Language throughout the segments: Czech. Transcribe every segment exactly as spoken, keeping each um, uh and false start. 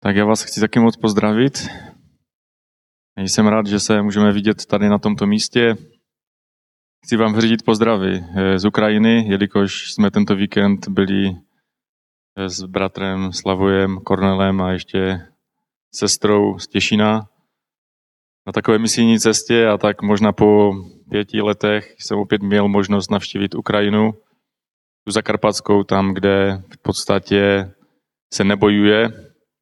Tak já vás chci taky moc pozdravit. Jsem rád, že se můžeme vidět tady na tomto místě. Chci vám vyřídit pozdravy z Ukrajiny, jelikož jsme tento víkend byli s bratrem Slavojem, Kornelem a ještě sestrou z Těšína na takové misijní cestě, a tak možná po pěti letech jsem opět měl možnost navštívit Ukrajinu, tu zakarpatskou, tam, kde v podstatě se nebojuje,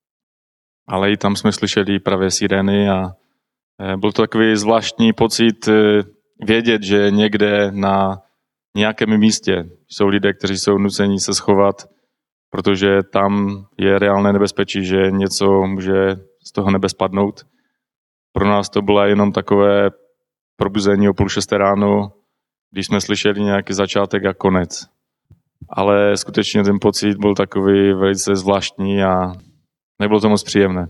ale i tam jsme slyšeli právě sirény a byl to takový zvláštní pocit vědět, že někde na nějakém místě jsou lidé, kteří jsou nuceni se schovat, protože tam je reálné nebezpečí, že něco může z toho nebe spadnout. Pro nás to bylo jenom takové probuzení o půl šesté ráno, když jsme slyšeli nějaký začátek a konec. Ale skutečně ten pocit byl takový velice zvláštní a nebylo to moc příjemné.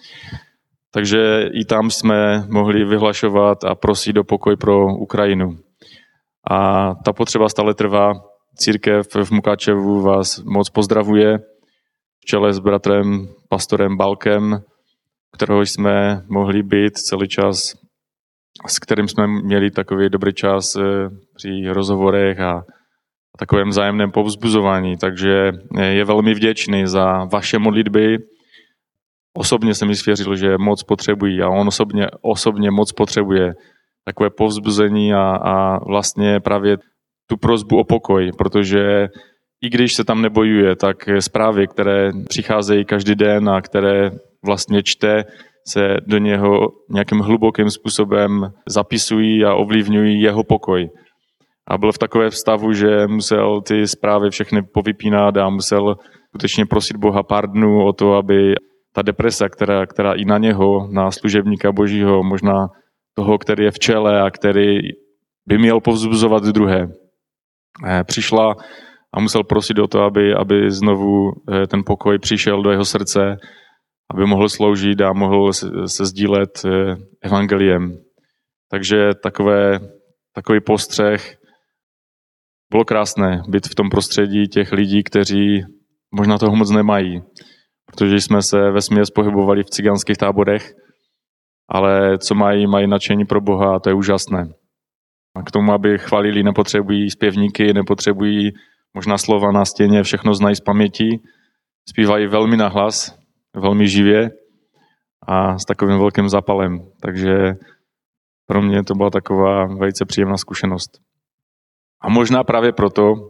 Takže i tam jsme mohli vyhlašovat a prosit o pokoj pro Ukrajinu. A ta potřeba stále trvá. Církev v Mukačevu vás moc pozdravuje v čele s bratrem pastorem Balkem, kterého jsme mohli být celý čas, s kterým jsme měli takový dobrý čas při rozhovorech a takovém vzájemném povzbuzování. Takže je velmi vděčný za vaše modlitby. Osobně jsem mi svěřil, že moc potřebují a on osobně, osobně moc potřebuje takové povzbuzení a, a vlastně právě tu prosbu o pokoj, protože i když se tam nebojuje, tak zprávy, které přicházejí každý den a které vlastně čte, se do něho nějakým hlubokým způsobem zapisují a ovlivňují jeho pokoj. A byl v takové stavu, že musel ty zprávy všechny povypínat a musel skutečně prosit Boha pár dnů o to, aby ta deprese, která, která i na něho, na služebníka Božího, možná toho, který je v čele a který by měl povzbuzovat druhé, přišla a musel prosit o to, aby, aby znovu ten pokoj přišel do jeho srdce, aby mohl sloužit a mohl se, se sdílet evangeliem. Takže takové, takový postřeh. Bylo krásné být v tom prostředí těch lidí, kteří možná toho moc nemají, protože jsme se vesměs pohybovali v cigánských táborech, ale co mají, mají nadšení pro Boha a to je úžasné. A k tomu, aby chvalili, nepotřebují zpěvníky, nepotřebují možná slova na stěně, všechno znají z paměti, zpívají velmi nahlas, velmi živě a s takovým velkým zápalem. Takže pro mě to byla taková velice příjemná zkušenost. A možná právě proto,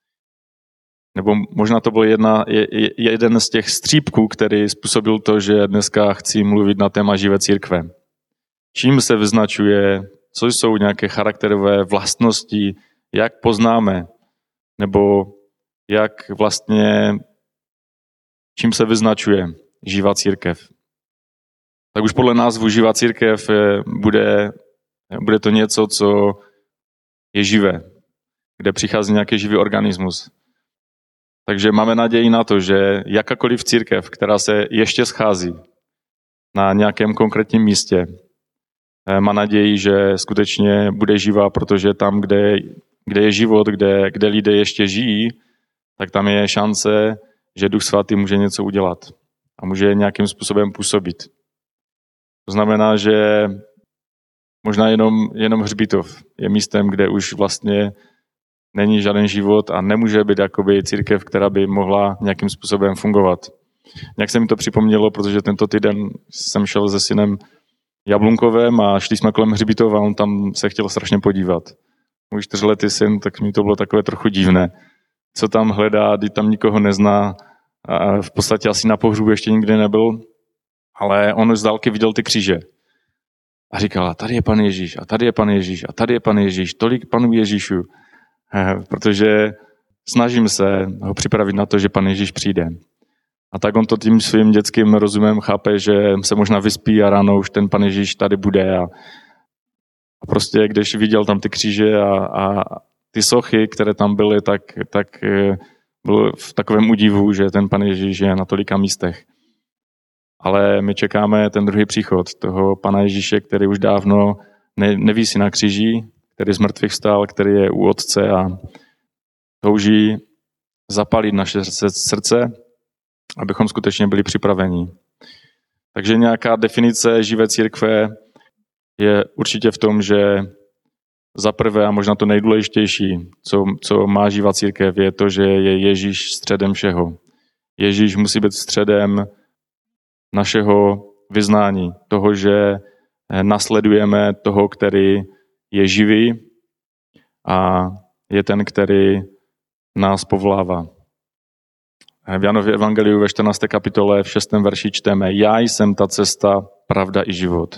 nebo možná to byl jedna, je, jeden z těch střípků, který způsobil to, že dneska chci mluvit na téma živé církve. Čím se vyznačuje, co jsou nějaké charakterové vlastnosti, jak poznáme, nebo jak vlastně, čím se vyznačuje živá církev. Tak už podle názvu živá církev bude, bude to něco, co je živé, kde přichází nějaký živý organismus. Takže máme naději na to, že jakákoliv církev, která se ještě schází na nějakém konkrétním místě, má naději, že skutečně bude živá, protože tam, kde, kde je život, kde, kde lidé ještě žijí, tak tam je šance, že Duch Svatý může něco udělat a může nějakým způsobem působit. To znamená, že možná jenom, jenom hřbitov je místem, kde už vlastně není žádný život a nemůže být jakoby církev, která by mohla nějakým způsobem fungovat. Nějak se mi to připomnělo, protože tento týden jsem šel se synem Jablunkovem a šli jsme kolem hřbitova a on tam se chtěl strašně podívat. Můj čtyřletý syn, tak mi to bylo takové trochu divné. Co tam hledá, když tam nikoho nezná a v podstatě asi na pohřbu ještě nikdy nebyl, ale on už z dálky viděl ty kříže. A říkal, a tady je Pan Ježíš, a tady je Pan Ježíš, a tady je Pan Ježíš, tolik Panů Ježíšů. Protože snažím se ho připravit na to, že Pan Ježíš přijde. A tak on to tím svým dětským rozumem chápe, že se možná vyspí a ráno už ten Pan Ježíš tady bude. A, a prostě, když viděl tam ty kříže a, a ty sochy, které tam byly, tak, tak byl v takovém údivu, že ten Pan Ježíš je na tolika místech. Ale my čekáme ten druhý příchod toho Pana Ježíše, který už dávno ne, nevisí na kříži, který z mrtvých vstal, který je u Otce a touží zapalit naše srdce, abychom skutečně byli připraveni. Takže nějaká definice živé církve je určitě v tom, že za prvé a možná to nejdůležitější, co, co má živá církev, je to, že je Ježíš středem všeho. Ježíš musí být středem našeho vyznání, toho, že nasledujeme toho, který je živý a je ten, který nás povolává. V Janově evangeliu ve čtrnácté kapitole v šestém verši čteme: Já jsem ta cesta, pravda i život.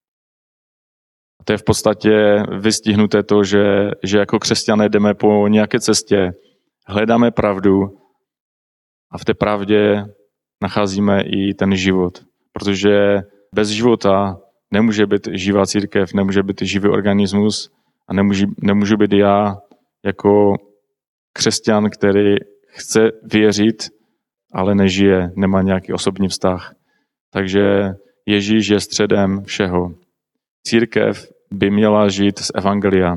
A to je v podstatě vystihnuté to, že, že jako křesťané jdeme po nějaké cestě, hledáme pravdu a v té pravdě nacházíme i ten život. Protože bez života nemůže být živá církev, nemůže být živý organismus a nemůžu, nemůžu být já jako křesťan, který chce věřit, ale nežije, nemá nějaký osobní vztah. Takže Ježíš je středem všeho. Církev by měla žít z evangelia.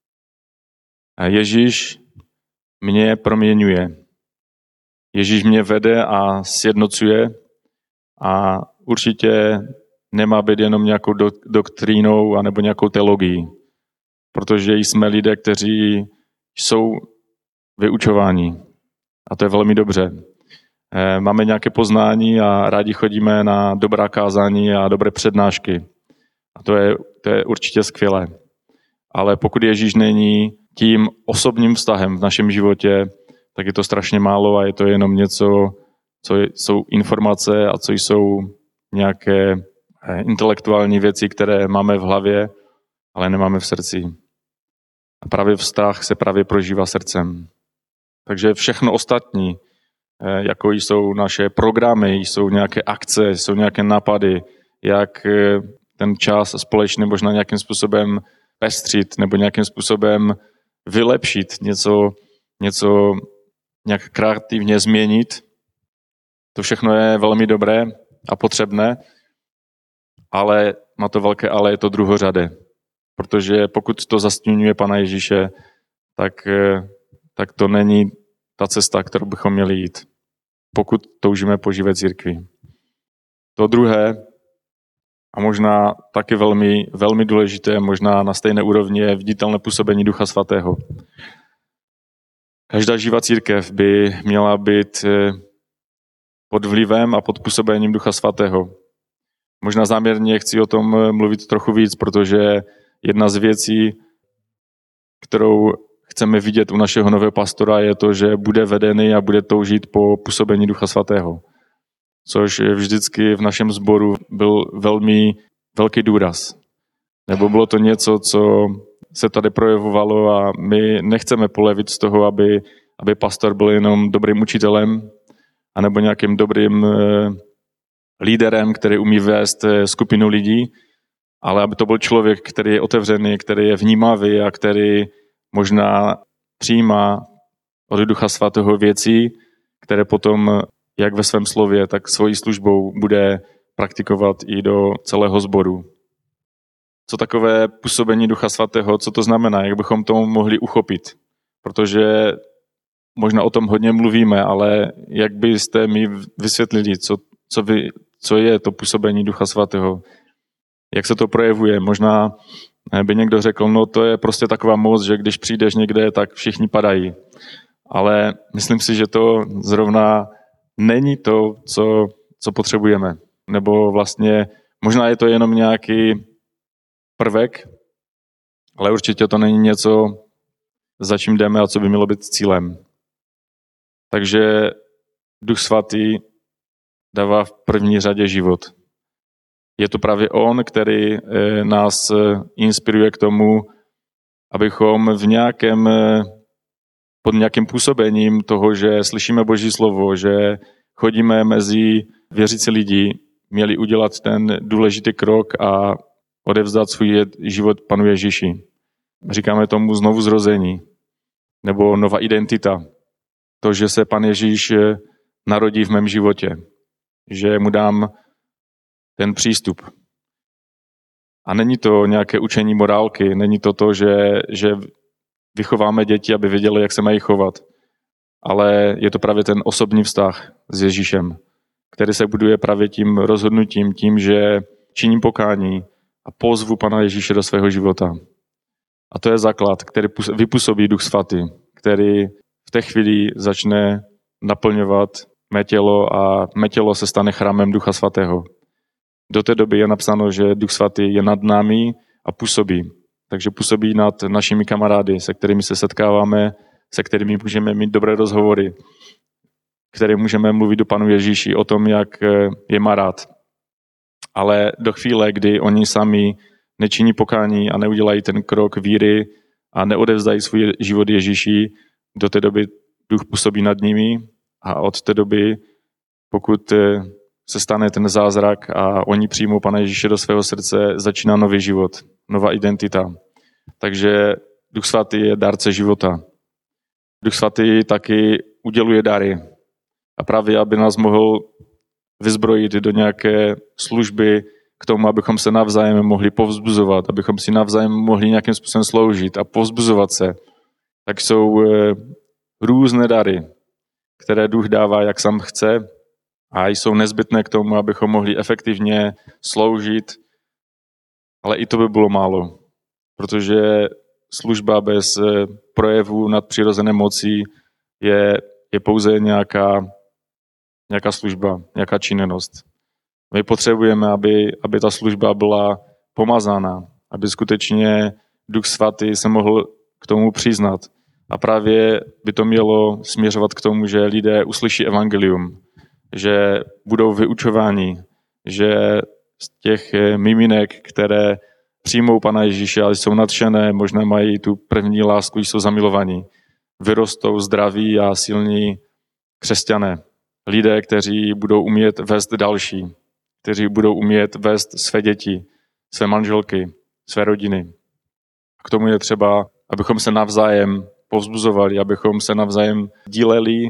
A Ježíš mě proměňuje. Ježíš mě vede a sjednocuje a určitě nemá být jenom nějakou doktrínou anebo nějakou teologií, protože jsme lidé, kteří jsou vyučováni a to je velmi dobře. Máme nějaké poznání a rádi chodíme na dobrá kázání a dobré přednášky. A to je, to je určitě skvělé. Ale pokud Ježíš není tím osobním vztahem v našem životě, tak je to strašně málo a je to jenom něco, co jsou informace a co jsou nějaké intelektuální věci, které máme v hlavě, ale nemáme v srdci. A právě vztah se právě prožívá srdcem. Takže všechno ostatní, jako jsou naše programy, jsou nějaké akce, jsou nějaké nápady, jak ten čas společně možná nějakým způsobem pestřit nebo nějakým způsobem vylepšit, něco, něco nějak kreativně změnit. To všechno je velmi dobré a potřebné, ale má to velké ale, je to druhořadé. Protože pokud to zastíňuje Pana Ježíše, tak, tak to není ta cesta, kterou bychom měli jít, pokud toužíme po živé církvi. To druhé, a možná taky velmi, velmi důležité, možná na stejné úrovni, je viditelné působení Ducha Svatého. Každá živá církev by měla být pod vlivem a pod působením Ducha Svatého. Možná záměrně chci o tom mluvit trochu víc, protože jedna z věcí, kterou chceme vidět u našeho nového pastora, je to, že bude vedený a bude toužit po působení Ducha Svatého. Což vždycky v našem sboru byl velmi velký důraz. Nebo bylo to něco, co se tady projevovalo a my nechceme polevit z toho, aby, aby pastor byl jenom dobrým učitelem anebo nějakým dobrým eh, líderem, který umí vést skupinu lidí, ale aby to byl člověk, který je otevřený, který je vnímavý a který možná přijímá od Ducha Svatého věcí, které potom jak ve svém slově, tak svojí službou bude praktikovat i do celého sboru. Co takové působení Ducha Svatého, co to znamená, jak bychom to mohli uchopit? Protože možná o tom hodně mluvíme, ale jak byste mi vysvětlili, co, co, vy, co je to působení Ducha Svatého? Jak se to projevuje? Možná by někdo řekl, no to je prostě taková moc, že když přijdeš někde, tak všichni padají. Ale myslím si, že to zrovna není to, co, co potřebujeme. Nebo vlastně možná je to jenom nějaký prvek, ale určitě to není něco, za čím jdeme a co by mělo být cílem. Takže Duch Svatý dává v první řadě život. Je to právě on, který nás inspiruje k tomu, abychom v nějakém, pod nějakým působením toho, že slyšíme Boží slovo, že chodíme mezi věřící lidi, měli udělat ten důležitý krok a odevzdat svůj život Panu Ježíši. Říkáme tomu znovu zrození, nebo nová identita. To, že se Pan Ježíš narodí v mém životě, že mu dám ten přístup. A není to nějaké učení morálky, není to to, že, že vychováme děti, aby věděli, jak se mají chovat. Ale je to právě ten osobní vztah s Ježíšem, který se buduje právě tím rozhodnutím, tím, že činím pokání a pozvu Pana Ježíše do svého života. A to je základ, který vypůsobí Duch Svatý, který v té chvíli začne naplňovat mé tělo a mé tělo se stane chrámem Ducha Svatého. Do té doby je napsáno, že Duch Svatý je nad námi a působí. Takže působí nad našimi kamarády, se kterými se setkáváme, se kterými můžeme mít dobré rozhovory, které můžeme mluvit o Panu Ježíši, o tom, jak je má rád. Ale do chvíle, kdy oni sami nečiní pokání a neudělají ten krok víry a neodevzdají svůj život Ježíši, do té doby Duch působí nad nimi a od té doby, pokud se stane ten zázrak a oni přijmou Pana Ježíše do svého srdce, začíná nový život, nová identita. Takže Duch Svatý je dárce života. Duch Svatý taky uděluje dary. A právě, aby nás mohl vyzbrojit do nějaké služby k tomu, abychom se navzájem mohli povzbuzovat, abychom si navzájem mohli nějakým způsobem sloužit a povzbuzovat se, tak jsou různé dary, které Duch dává, jak sám chce, a jsou nezbytné k tomu, abychom mohli efektivně sloužit, ale i to by bylo málo, protože služba bez projevu nadpřirozené moci je, je pouze nějaká, nějaká služba, nějaká činnost. My potřebujeme, aby, aby ta služba byla pomazána, aby skutečně Duch Svatý se mohl k tomu přiznat. A právě by to mělo směřovat k tomu, že lidé uslyší evangelium, že budou vyučováni, že z těch miminek, které přijmou Pana Ježíše, ale jsou nadšené, možná mají tu první lásku, jsou zamilovaní, vyrostou zdraví a silní křesťané. Lidé, kteří budou umět vést další, kteří budou umět vést své děti, své manželky, své rodiny. K tomu je třeba, abychom se navzájem povzbuzovali, abychom se navzájem díleli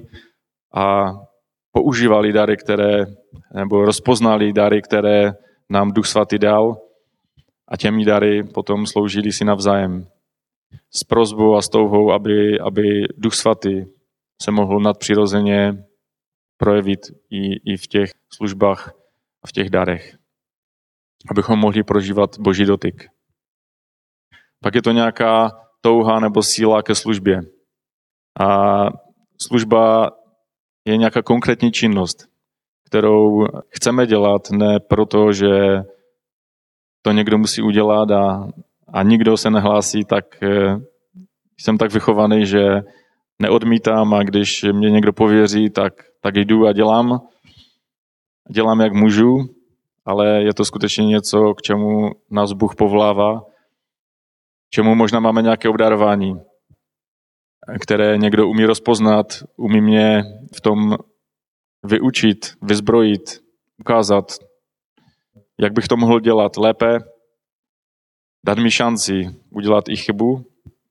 a používali dary, které, nebo rozpoznali dary, které nám Duch Svatý dal a těmi dary potom sloužili si navzájem. S prosbou a s touhou, aby, aby Duch Svatý se mohl nadpřirozeně projevit i, i v těch službách a v těch darech. Abychom mohli prožívat Boží dotyk. Pak je to nějaká touha nebo síla ke službě. A služba je nějaká konkrétní činnost, kterou chceme dělat, ne proto, že to někdo musí udělat a, a nikdo se nehlásí, tak jsem tak vychovaný, že neodmítám a když mě někdo pověří, tak, tak jdu a dělám. Dělám, jak můžu, ale je to skutečně něco, k čemu nás Bůh povolává, čemu možná máme nějaké obdarování, které někdo umí rozpoznat, umí mě v tom vyučit, vyzbrojit, ukázat, jak bych to mohl dělat lépe, dát mi šanci udělat i chybu,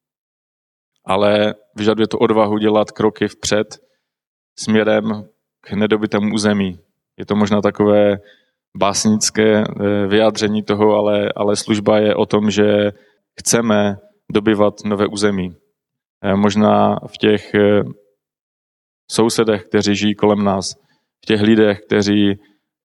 ale vyžaduje to odvahu dělat kroky vpřed směrem k nedobytému území. Je to možná takové básnické vyjádření toho, ale, ale služba je o tom, že chceme dobyvat nové území. Možná v těch sousedech, kteří žijí kolem nás, v těch lidech, kteří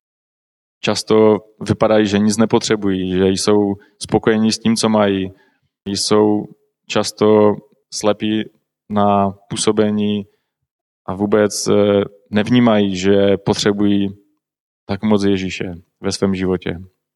často vypadají, že nic nepotřebují, že jsou spokojení s tím, co mají, jsou často slepí na působení a vůbec nevnímají, že potřebují tak moc Ježíše ve svém životě.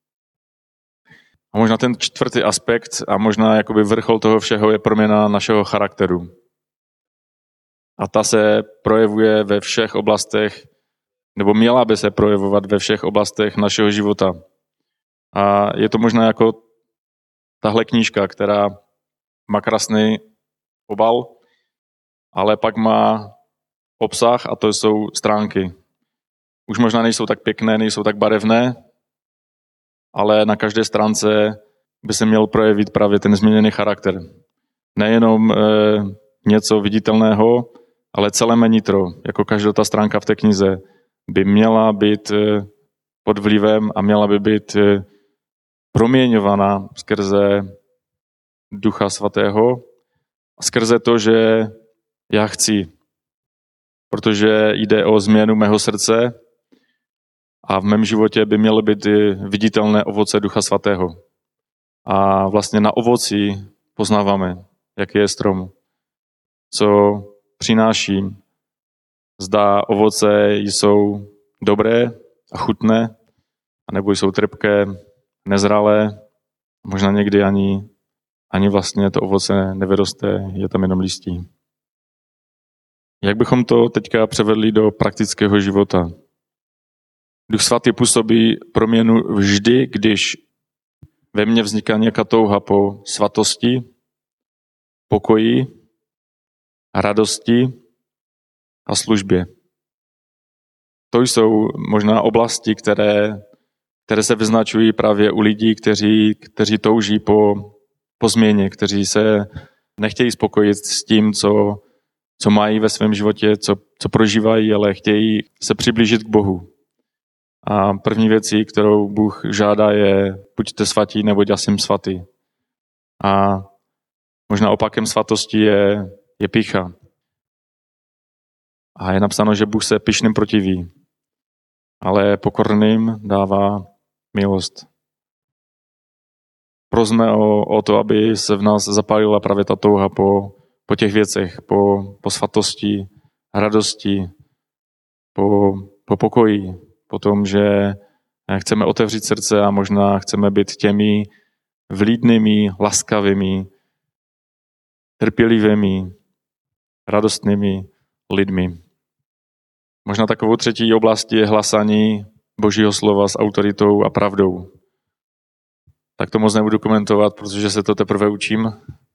A možná ten čtvrtý aspekt a možná jakoby vrchol toho všeho je proměna našeho charakteru. A ta se projevuje ve všech oblastech, nebo měla by se projevovat ve všech oblastech našeho života. A je to možná jako tahle knížka, která má krásný obal, ale pak má obsah a to jsou stránky. Už možná nejsou tak pěkné, nejsou tak barevné, ale na každé stránce by se měl projevit právě ten změněný charakter. Nejenom e, něco viditelného, ale celé mé nitro, jako každá ta stránka v té knize, by měla být e, pod vlivem a měla by být e, proměňována skrze Ducha Svatého a skrze to, že já chci, protože jde o změnu mého srdce A v mém životě by mělo být viditelné ovoce Ducha Svatého. A vlastně na ovoci poznáváme, jaký je strom, co přináší. Zda ovoce jsou dobré a chutné, anebo jsou trpké, nezralé, možná někdy ani, ani vlastně to ovoce nevyroste, je tam jenom listí. Jak bychom to teďka převedli do praktického života? Duch Svatý působí proměnu vždy, když ve mně vzniká nějaká touha po svatosti, pokoji, radosti a službě. To jsou možná oblasti, které, které se vyznačují právě u lidí, kteří, kteří touží po, po změně, kteří se nechtějí spokojit s tím, co, co mají ve svém životě, co, co prožívají, ale chtějí se přiblížit k Bohu. A první věcí, kterou Bůh žádá, je buďte svatí, neboť já jsem svatý. A možná opakem svatosti je, je pýcha. A je napsáno, že Bůh se pyšným protiví, ale pokorným dává milost. Prosme o, o to, aby se v nás zapálila právě ta touha po, po těch věcech, po, po svatosti, radosti, po, po pokoji, po tom, že chceme otevřít srdce a možná chceme být těmi vlídnými, laskavými, trpělivými, radostnými lidmi. Možná takovou třetí oblastí je hlasání Božího slova s autoritou a pravdou. Tak to moc nebudu komentovat, protože se to teprve učím.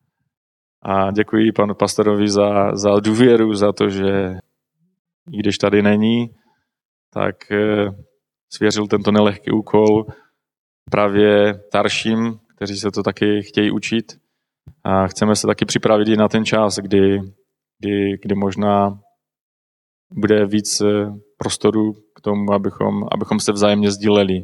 A děkuji panu pastorovi za, za důvěru, za to, že i když tady není, tak svěřil tento nelehký úkol právě starším, kteří se to taky chtějí učit. A chceme se taky připravit i na ten čas, kdy, kdy, kdy možná bude víc prostoru k tomu, abychom, abychom se vzájemně sdíleli.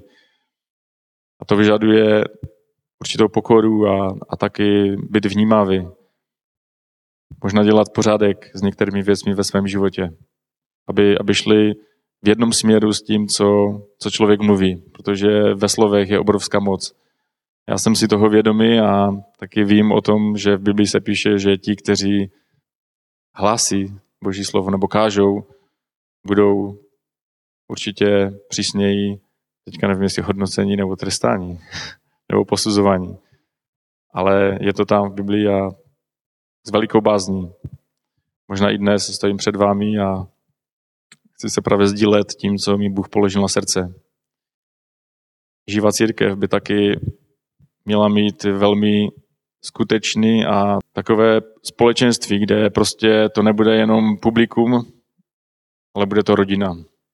A to vyžaduje určitou pokoru a, a taky být vnímavý. Možná dělat pořádek s některými věcmi ve svém životě. Aby, aby šli v jednom směru s tím, co, co člověk mluví. Protože ve slovech je obrovská moc. Já jsem si toho vědomý a taky vím o tom, že v Biblii se píše, že ti, kteří hlásí Boží slovo nebo kážou, budou určitě přísněji, teďka nevím, jestli hodnocení nebo trestání, nebo posuzování. Ale je to tam v Biblii a s velikou bázní. Možná i dnes stojím před vámi a chci se právě sdílet tím, co mi Bůh položil na srdce. Živá církev by taky měla mít velmi skutečný a takové společenství, kde prostě to nebude jenom publikum, ale bude to rodina.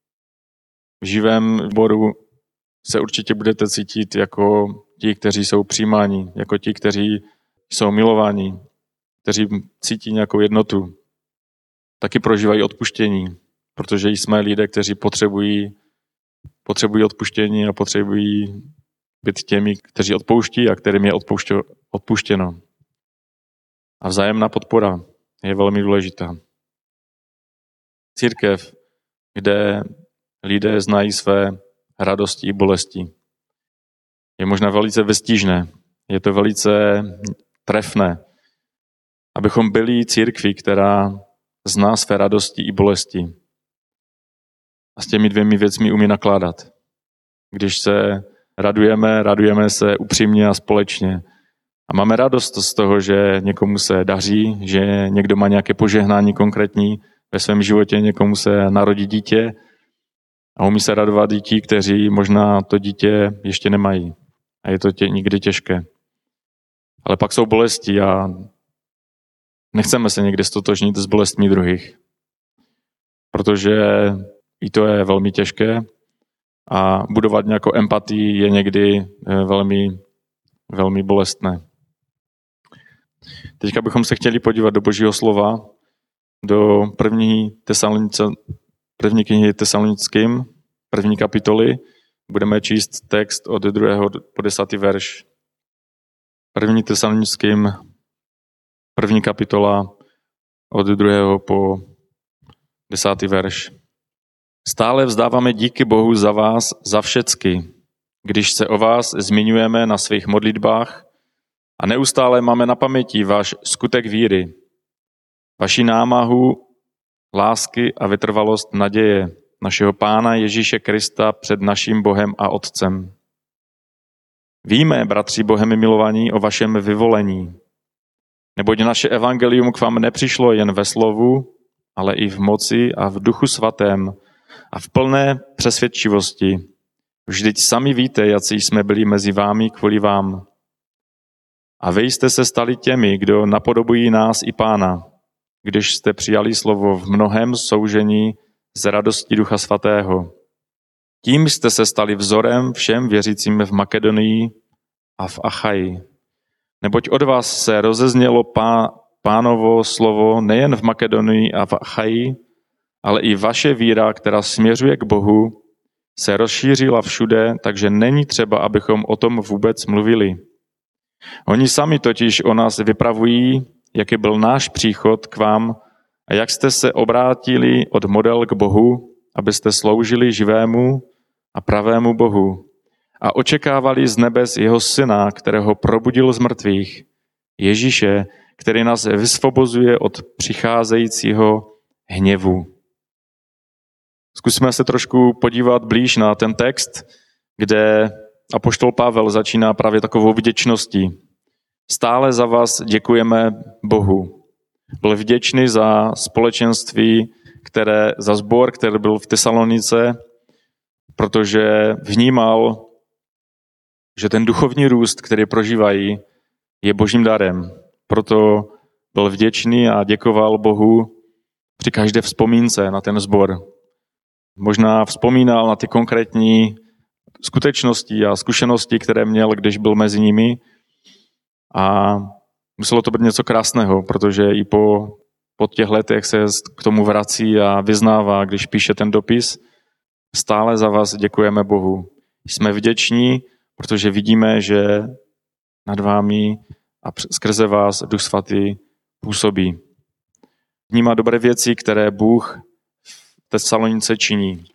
V živém sboru se určitě budete cítit jako ti, kteří jsou přijímáni, jako ti, kteří jsou milováni, kteří cítí nějakou jednotu. Taky prožívají odpuštění, protože jsme lidé, kteří potřebují, potřebují odpuštění a potřebují být těmi, kteří odpouští a kterým je odpuštěno. A vzájemná podpora je velmi důležitá. Církev, kde lidé znají své radosti i bolesti, je možná velice vestížné, je to velice trefné, abychom byli církví, která zná své radosti i bolesti a s těmi dvěmi věcmi umí nakládat. Když se radujeme, radujeme se upřímně a společně. A máme radost z toho, že někomu se daří, že někdo má nějaké požehnání konkrétní ve svém životě, někomu se narodí dítě a umí se radovat i ti, kteří možná to dítě ještě nemají. A je to tě, nikdy těžké. Ale pak jsou bolesti a nechceme se někdy stotožnit s bolestmi druhých. Protože i to je velmi těžké a budovat nějakou empatii je někdy velmi, velmi bolestné. Teďka bychom se chtěli podívat do Božího slova, do první, tesalonice, první knihy Tesalonickým, první kapitoly. Budeme číst text od druhého po desátý verš. První Tesalonickým, první kapitola od druhého po desátý verš. Stále vzdáváme díky Bohu za vás, za všecky, když se o vás zmiňujeme na svých modlitbách a neustále máme na paměti váš skutek víry, vaši námahu, lásky a vytrvalost naděje našeho Pána Ježíše Krista před naším Bohem a Otcem. Víme, bratři Bohem milovaní, o vašem vyvolení, neboť naše evangelium k vám nepřišlo jen ve slovu, ale i v moci a v duchu svatém a v plné přesvědčivosti. Vždyť sami víte, jací jsme byli mezi vámi kvůli vám. A vy jste se stali těmi, kdo napodobují nás i Pána, když jste přijali slovo v mnohém soužení z radosti Ducha Svatého. Tím jste se stali vzorem všem věřícím v Makedonii a v Achaji. Neboť od vás se rozeznělo pá, Pánovo slovo nejen v Makedonii a v Achaji, ale i vaše víra, která směřuje k Bohu, se rozšířila všude, takže není třeba, abychom o tom vůbec mluvili. Oni sami totiž o nás vypravují, jaký byl náš příchod k vám a jak jste se obrátili od model k Bohu, abyste sloužili živému a pravému Bohu a očekávali z nebes jeho syna, kterého probudil z mrtvých, Ježíše, který nás vysvobozuje od přicházejícího hněvu. Zkusme se trošku podívat blíž na ten text, kde apoštol Pavel začíná právě takovou vděčností. Stále za vás děkujeme Bohu. Byl vděčný za společenství, které, za sbor, který byl v Tesalonice, protože vnímal, že ten duchovní růst, který prožívají, je božím darem. Proto byl vděčný a děkoval Bohu při každé vzpomínce na ten sbor. Možná vzpomínal na ty konkrétní skutečnosti a zkušenosti, které měl, když byl mezi nimi. A muselo to být něco krásného, protože i po, po těch letech se k tomu vrací a vyznává, když píše ten dopis. Stále za vás děkujeme Bohu. Jsme vděční, protože vidíme, že nad vámi a skrze vás Duch Svatý působí. Vnímá dobré věci, které Bůh v Tesalonice činí.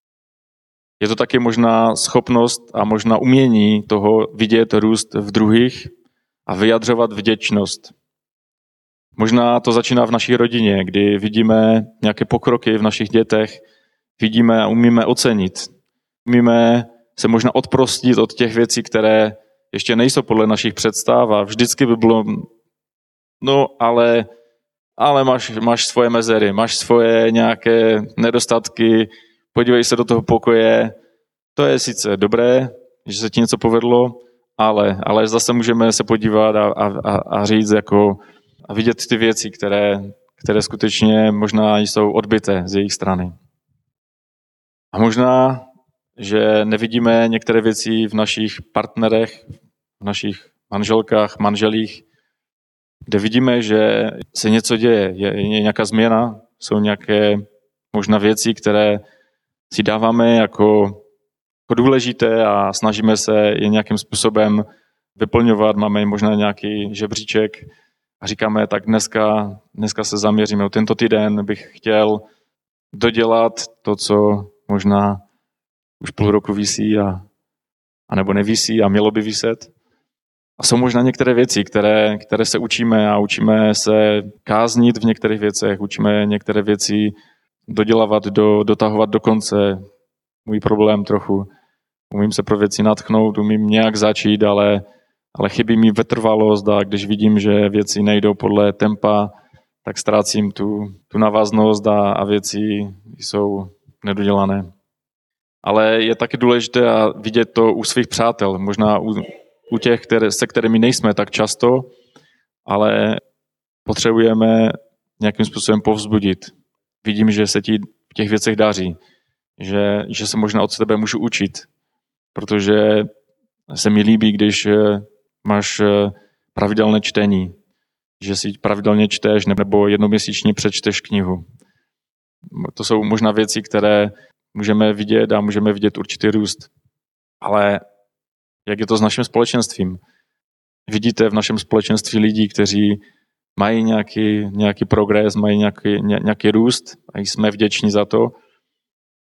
Je to taky možná schopnost a možná umění toho vidět růst v druhých a vyjadřovat vděčnost. Možná to začíná v naší rodině, kdy vidíme nějaké pokroky v našich dětech, vidíme a umíme ocenit. Umíme se možná odprostit od těch věcí, které ještě nejsou podle našich představ a vždycky by bylo, no ale, ale máš, máš svoje mezery, máš svoje nějaké nedostatky, podívej se do toho pokoje, to je sice dobré, že se ti něco povedlo, ale, ale zase můžeme se podívat a, a, a říct jako, a vidět ty věci, které, které skutečně možná jsou odbyté z jejich strany. A možná, že nevidíme některé věci v našich partnerech, v našich manželkách, manželích, kde vidíme, že se něco děje, je, je nějaká změna, jsou nějaké možná věci, které si dáváme jako, jako důležité a snažíme se je nějakým způsobem vyplňovat, máme možná nějaký žebříček a říkáme, tak dneska, dneska se zaměříme. Tento týden bych chtěl dodělat to, co možná už půl roku visí a, a nebo nevisí a mělo by viset. A jsou možná některé věci, které, které se učíme a učíme se káznit v některých věcech, učíme některé věci dodělávat, do, dotahovat do konce. Můj problém trochu. Umím se pro věci natchnout, umím nějak začít, ale, ale chybí mi vytrvalost a když vidím, že věci nejdou podle tempa, tak ztrácím tu, tu návaznost a, a věci jsou nedodělané. Ale je taky důležité vidět to u svých přátel, možná u, u těch, které, se kterými nejsme tak často, ale potřebujeme nějakým způsobem povzbudit. Vidím, že se ti v těch věcech daří, že, že se možná od tebe můžu učit, protože se mi líbí, když máš pravidelné čtení, že si pravidelně čteš nebo jednoměsíčně přečteš knihu. To jsou možná věci, které můžeme vidět a můžeme vidět určitý růst. Ale jak je to s naším společenstvím? Vidíte v našem společenství lidí, kteří mají nějaký, nějaký progres, mají nějaký, nějaký růst a jsme vděční za to.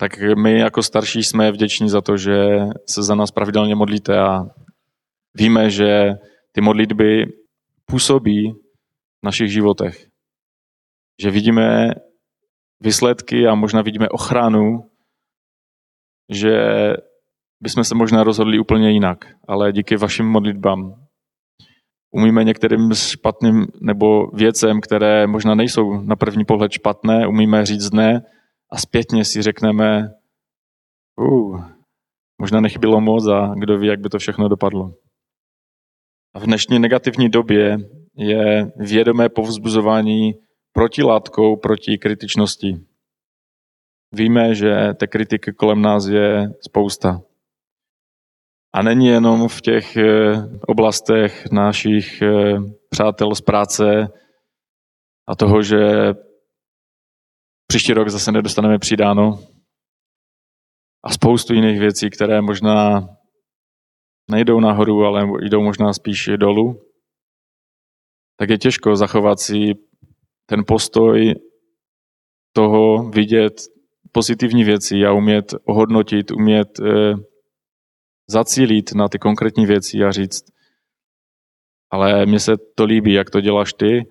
tak my jako starší jsme vděční za to, že se za nás pravidelně modlíte a víme, že ty modlitby působí v našich životech. Že vidíme výsledky a možná vidíme ochranu, že bychom se možná rozhodli úplně jinak, ale díky vašim modlitbám umíme některým špatným nebo věcem, které možná nejsou na první pohled špatné, umíme říct ne a zpětně si řekneme, uh, možná nechybilo moc a kdo ví, jak by to všechno dopadlo. A v dnešní negativní době je vědomé povzbuzování protilátkou proti kritičnosti. Víme, že té kritiky kolem nás je spousta. A není jenom v těch oblastech našich přátel z práce a toho, že příští rok zase nedostaneme přidáno a spoustu jiných věcí, které možná nejdou nahoru, ale jdou možná spíš dolů, tak je těžko zachovat si ten postoj toho vidět pozitivní věci a umět ohodnotit, umět eh, zacílit na ty konkrétní věci a říct, ale mně se to líbí, jak to děláš ty,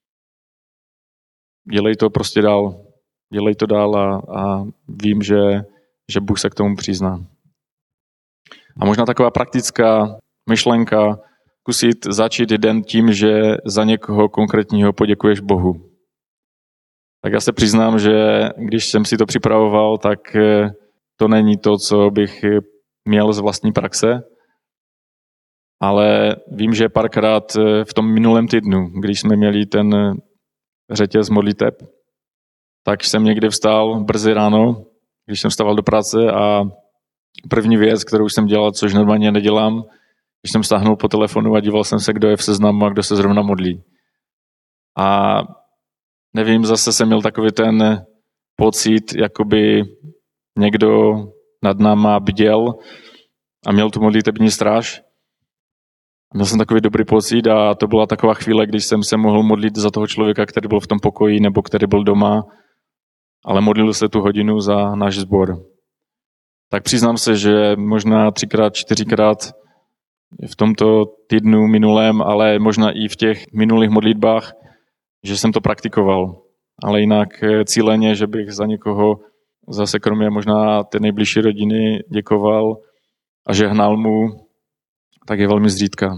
dělej to prostě dál, dělej to dál a, a vím, že, že Bůh se k tomu přizná. A možná taková praktická myšlenka, zkusit začít den tím, že za někoho konkrétního poděkuješ Bohu. Tak já se přiznám, že když jsem si to připravoval, tak to není to, co bych měl z vlastní praxe, ale vím, že párkrát v tom minulém týdnu, když jsme měli ten řetěz modliteb, tak jsem někde vstál brzy ráno, když jsem vstával do práce a první věc, kterou jsem dělal, což normálně nedělám, když jsem stáhnul po telefonu a díval jsem se, kdo je v seznamu a kdo se zrovna modlí. A nevím, zase jsem měl takový ten pocit, jakoby někdo nad náma bděl a měl tu modlitební stráž. Měl jsem takový dobrý pocit a to byla taková chvíle, když jsem se mohl modlit za toho člověka, který byl v tom pokoji nebo který byl doma, ale modlil se tu hodinu za náš sbor. Tak přiznám se, že možná třikrát, čtyřikrát v tomto týdnu minulém, ale možná i v těch minulých modlitbách, že jsem to praktikoval. Ale jinak cíleně, že bych za někoho zase kromě možná té nejbližší rodiny děkoval a žehnal mu, tak je velmi zřídka.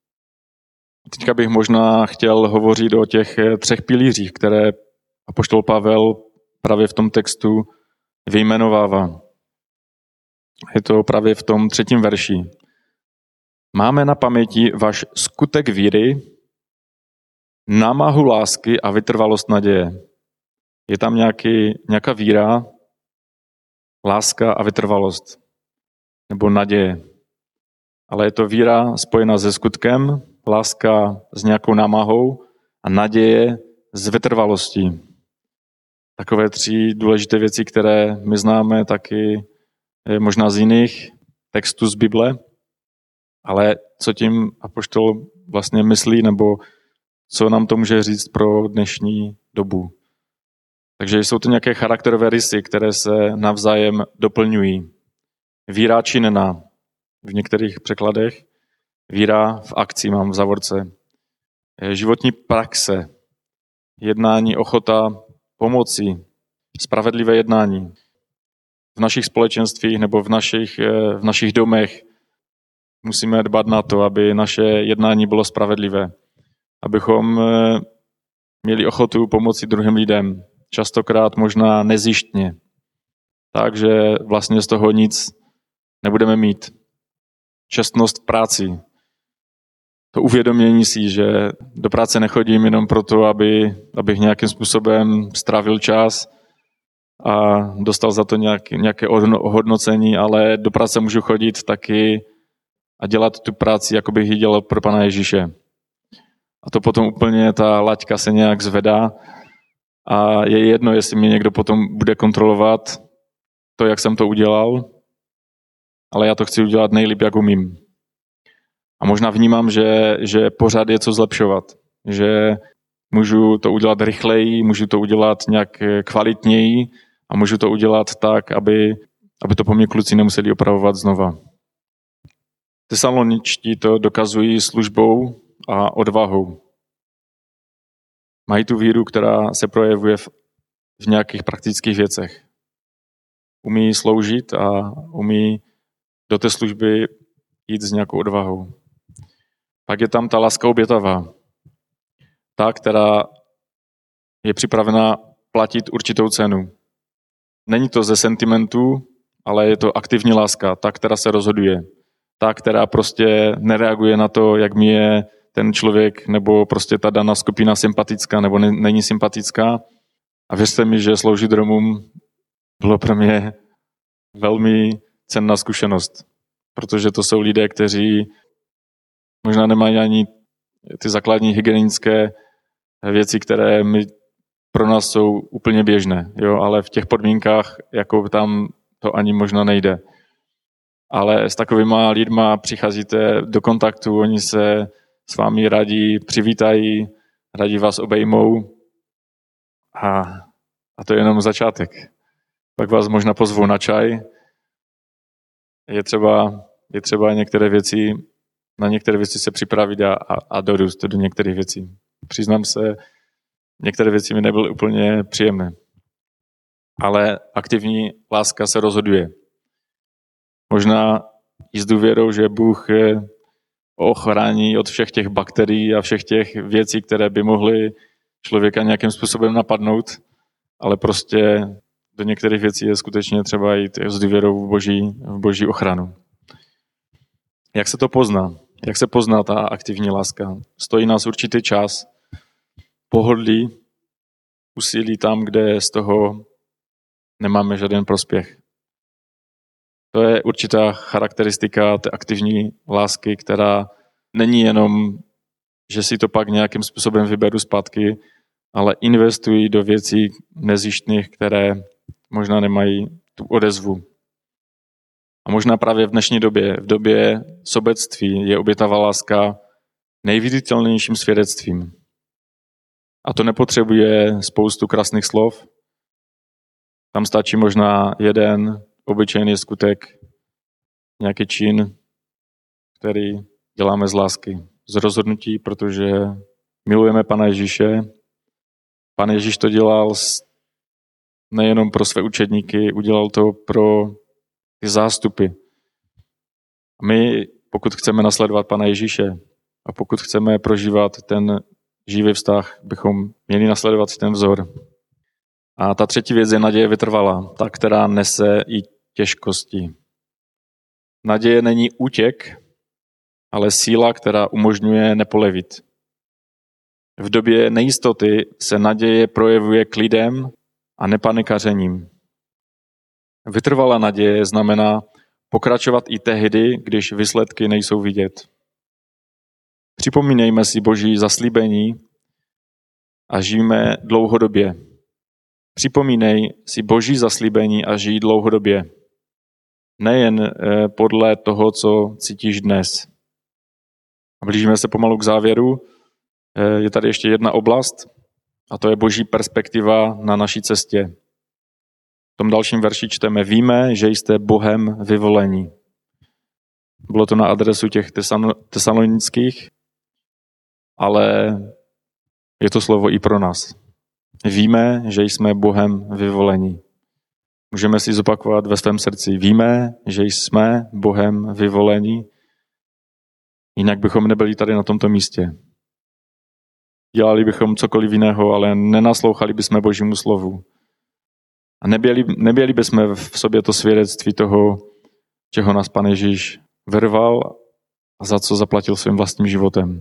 Teďka bych možná chtěl hovořit o těch třech pilířích, které apoštol Pavel právě v tom textu vyjmenovává. Je to právě v tom třetím verši. Máme na paměti váš skutek víry, námahu lásky a vytrvalost naděje. Je tam nějaký, nějaká víra, láska a vytrvalost. Nebo naděje. Ale je to víra spojená se skutkem, láska s nějakou námahou a naděje s vytrvalostí. Takové tři důležité věci, které my známe taky možná z jiných textů z Bible, ale co tím apoštol vlastně myslí, nebo co nám to může říct pro dnešní dobu. Takže jsou to nějaké charakterové rysy, které se navzájem doplňují. Víra činná v některých překladech, víra v akci mám v závorce. Životní praxe, jednání, ochota pomoci, spravedlivé jednání. V našich společenstvích nebo v našich, v našich domech musíme dbat na to, aby naše jednání bylo spravedlivé. Abychom měli ochotu pomoci druhým lidem. Častokrát možná nezištně. Takže vlastně z toho nic nebudeme mít. Čestnost v práci. To uvědomění si, že do práce nechodím jenom proto, aby, abych nějakým způsobem strávil čas a dostal za to nějak, nějaké ohodnocení, ale do práce můžu chodit taky a dělat tu práci, jako bych ji dělal pro Pana Ježíše. A to potom úplně ta laťka se nějak zvedá a je jedno, jestli mě někdo potom bude kontrolovat to, jak jsem to udělal, ale já to chci udělat nejlíp, jak umím. A možná vnímám, že, že pořád je co zlepšovat, že můžu to udělat rychleji, můžu to udělat nějak kvalitněji a můžu to udělat tak, aby, aby to po mně kluci nemuseli opravovat znova. Tesaloničtí to dokazují službou a odvahou. Mají tu víru, která se projevuje v, v nějakých praktických věcech. Umí sloužit a umí do té služby jít s nějakou odvahou. Pak je tam ta láska obětavá. Ta, která je připravena platit určitou cenu. Není to ze sentimentu, ale je to aktivní láska, ta, která se rozhoduje. Ta, která prostě nereaguje na to, jak mi je ten člověk nebo prostě ta daná skupina sympatická nebo ne, není sympatická. A věřte mi, že sloužit Romům bylo pro mě velmi cenná zkušenost. Protože to jsou lidé, kteří možná nemají ani ty základní hygienické věci, které my, pro nás jsou úplně běžné. Jo? Ale v těch podmínkách jako tam to ani možná nejde. Ale s takovýma lidma přicházíte do kontaktu, oni se s vámi radí, přivítají, radí vás obejmou a, a to je jenom začátek. Pak vás možná pozvou na čaj. Je třeba, je třeba některé věci, na některé věci se připravit a, a, a dorůst do některých věcí. Přiznám se, některé věci mi nebyly úplně příjemné. Ale aktivní láska se rozhoduje. Možná i s důvěrou, že Bůh ochrání od všech těch bakterií a všech těch věcí, které by mohly člověka nějakým způsobem napadnout, ale prostě do některých věcí je skutečně třeba jít s důvěrou v boží, v boží ochranu. Jak se to pozná? Jak se pozná ta aktivní láska? Stojí nás určitý čas, pohodlí, úsilí tam, kde z toho nemáme žádný prospěch. To je určitá charakteristika té aktivní lásky, která není jenom, že si to pak nějakým způsobem vyberu zpátky, ale investují do věcí nezištných, které možná nemají tu odezvu. A možná právě v dnešní době, v době sobectví, je obětavá láska nejviditelnějším svědectvím. A to nepotřebuje spoustu krásných slov. Tam stačí možná jeden obyčejný skutek, nějaký čin, který děláme z lásky, z rozhodnutí, protože milujeme Pana Ježíše. Pan Ježíš to dělal nejenom pro své učedníky, udělal to pro ty zástupy. A my, pokud chceme nasledovat Pana Ježíše a pokud chceme prožívat ten živý vztah, bychom měli nasledovat ten vzor. A ta třetí věc je naděje vytrvalá, ta, která nese i těžkosti. Naděje není útěk, ale síla, která umožňuje nepolevit. V době nejistoty se naděje projevuje klidem a nepanikařením. Vytrvalá naděje znamená pokračovat i tehdy, když výsledky nejsou vidět. Připomínejme si Boží zaslíbení a žijeme dlouhodobě. Připomínej si Boží zaslíbení a žij dlouhodobě. Nejen podle toho, co cítíš dnes. A blížíme se pomalu k závěru. Je tady ještě jedna oblast a to je Boží perspektiva na naší cestě. V tom dalším verši čteme: víme, že jste Bohem vyvolení. Bylo to na adresu těch tesalonických, ale je to slovo i pro nás. Víme, že jsme Bohem vyvolení. Můžeme si zopakovat ve svém srdci. Víme, že jsme Bohem vyvolení, jinak bychom nebyli tady na tomto místě. Dělali bychom cokoliv jiného, ale nenaslouchali bychom Božímu slovu. A nebyli, nebyli bychom v sobě to svědectví toho, čeho nás Pan Ježíš vyrval a za co zaplatil svým vlastním životem.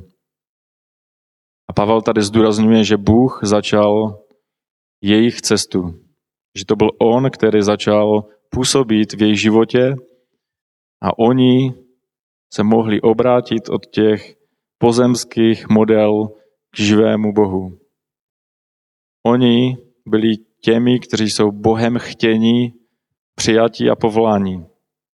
A Pavel tady zdůrazňuje, že Bůh začal jejich cestu. Že to byl on, který začal působit v jejich životě a oni se mohli obrátit od těch pozemských model k živému Bohu. Oni byli těmi, kteří jsou Bohem chtění, přijatí a povolání.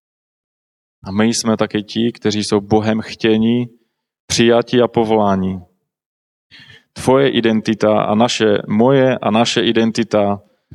A my jsme také ti, kteří jsou Bohem chtění, přijatí a povolání. Tvoje identita a naše, moje a naše identita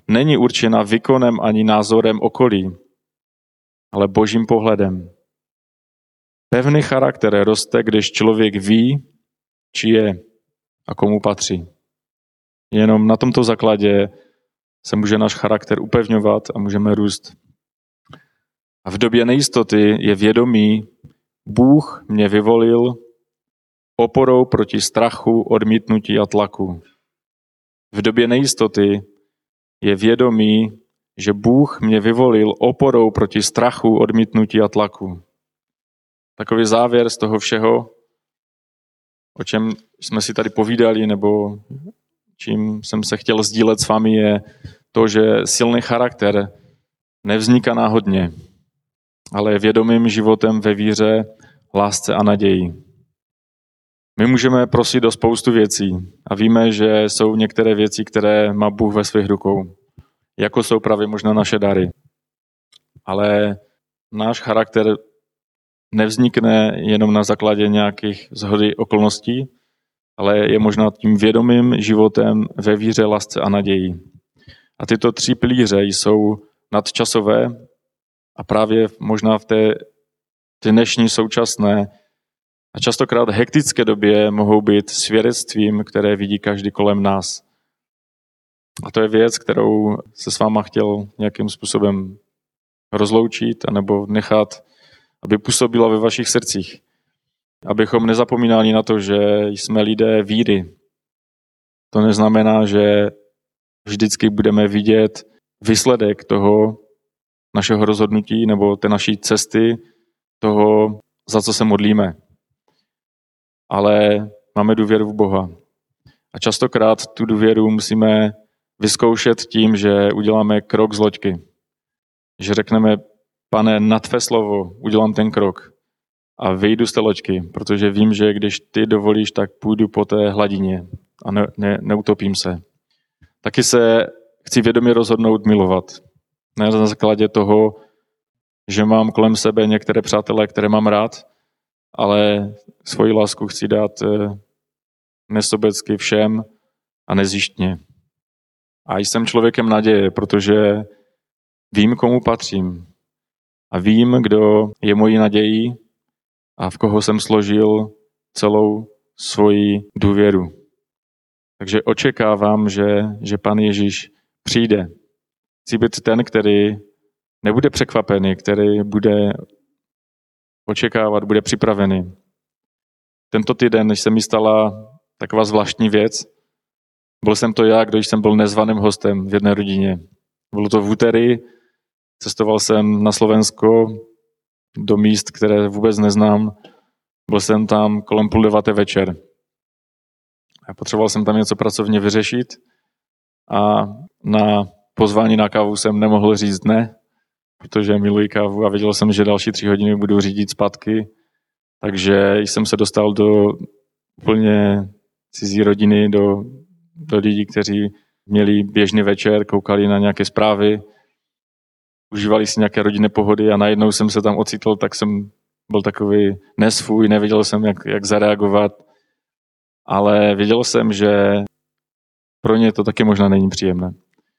není určena výkonem ani názorem okolí, ale Božím pohledem. Pevný charakter roste, když člověk ví, či je a komu patří. Jenom na tomto základě se může náš charakter upevňovat a můžeme růst. A v době nejistoty je vědomí, Bůh mě vyvolil oporou proti strachu, odmítnutí a tlaku. V době nejistoty je vědomí, že Bůh mě vyvolil oporou proti strachu, odmítnutí a tlaku. Takový závěr z toho všeho, o čem jsme si tady povídali, nebo čím jsem se chtěl sdílet s vámi, je to, že silný charakter nevzniká náhodně, ale je vědomým životem ve víře, lásce a naději. My můžeme prosit o spoustu věcí a víme, že jsou některé věci, které má Bůh ve svých rukou, jako jsou právě možná naše dary. Ale náš charakter nevznikne jenom na základě nějakých shody okolností, ale je možná tím vědomým životem ve víře, lásce a naději. A tyto tři pilíře jsou nadčasové a právě možná v té, té dnešní současné a častokrát hektické době mohou být svědectvím, které vidí každý kolem nás. A to je věc, kterou se s váma chtěl nějakým způsobem rozloučit anebo nechat, aby působila ve vašich srdcích. Abychom nezapomínali na to, že jsme lidé víry. To neznamená, že vždycky budeme vidět výsledek toho našeho rozhodnutí nebo té naší cesty, toho, za co se modlíme. Ale máme důvěru v Boha. A častokrát tu důvěru musíme vyzkoušet tím, že uděláme krok z loďky. Že řekneme, Pane, na tvé slovo udělám ten krok a vyjdu z té loďky, protože vím, že když ty dovolíš, tak půjdu po té hladině a ne, ne, neutopím se. Taky se chci vědomě rozhodnout milovat. Ne na základě toho, že mám kolem sebe některé přátelé, které mám rád, ale svoji lásku chci dát nesobecky všem a nezjištně. A jsem člověkem naděje, protože vím, komu patřím. A vím, kdo je mojí nadějí a v koho jsem složil celou svoji důvěru. Takže očekávám, že, že Pan Ježíš přijde. Chci být ten, který nebude překvapený, který bude očekávat, bude připravený. Tento týden, než se mi stala taková zvláštní věc, byl jsem to já, když jsem byl nezvaným hostem v jedné rodině. Bylo to v úterý, cestoval jsem na Slovensko do míst, které vůbec neznám. Byl jsem tam kolem půl deváté večer. A potřeboval jsem tam něco pracovně vyřešit a na pozvání na kávu jsem nemohl říct ne, protože miluji kávu a věděl jsem, že další tři hodiny budu řídit zpátky. Takže jsem se dostal do úplně cizí rodiny, do, do lidí, kteří měli běžný večer, koukali na nějaké zprávy, užívali si nějaké rodinné pohody a najednou jsem se tam ocitl, tak jsem byl takový nesvůj, nevěděl jsem, jak, jak zareagovat, ale věděl jsem, že pro ně to taky možná není příjemné.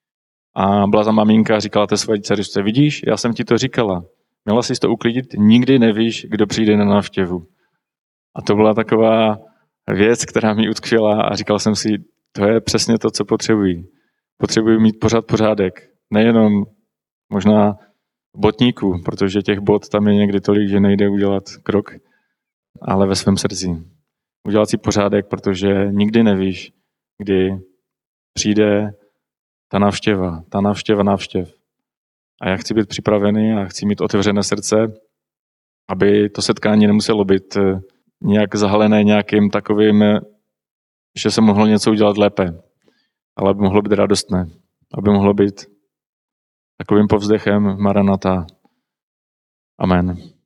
A byla tam maminka a říkala té své dceřičce, vidíš, já jsem ti to říkala, měla jsi to uklidit, nikdy nevíš, kdo přijde na návštěvu. A to byla taková věc, která mi utkvěla a říkal jsem si, to je přesně to, co potřebuji. Potřebuji mít pořád pořádek, nejenom možná botníků, protože těch bot tam je někdy tolik, že nejde udělat krok, ale ve svém srdci. Udělat si pořádek, protože nikdy nevíš, kdy přijde ta návštěva, ta návštěva návštěv. A já chci být připravený a chci mít otevřené srdce, aby to setkání nemuselo být nějak zahalené nějakým takovým, že se mohlo něco udělat lépe, ale aby mohlo být radostné, aby mohlo být takovým povzdechem Maranata. Amen.